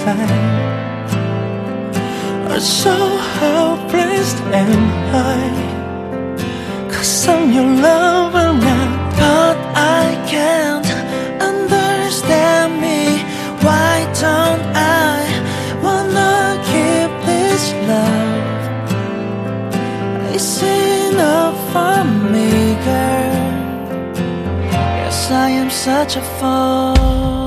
inside. So helpless am I, 'cause I'm your lover now. But I can't understand me. Why don't I wanna keep this love? It's enough for me, girl. Yes, I am such a fool.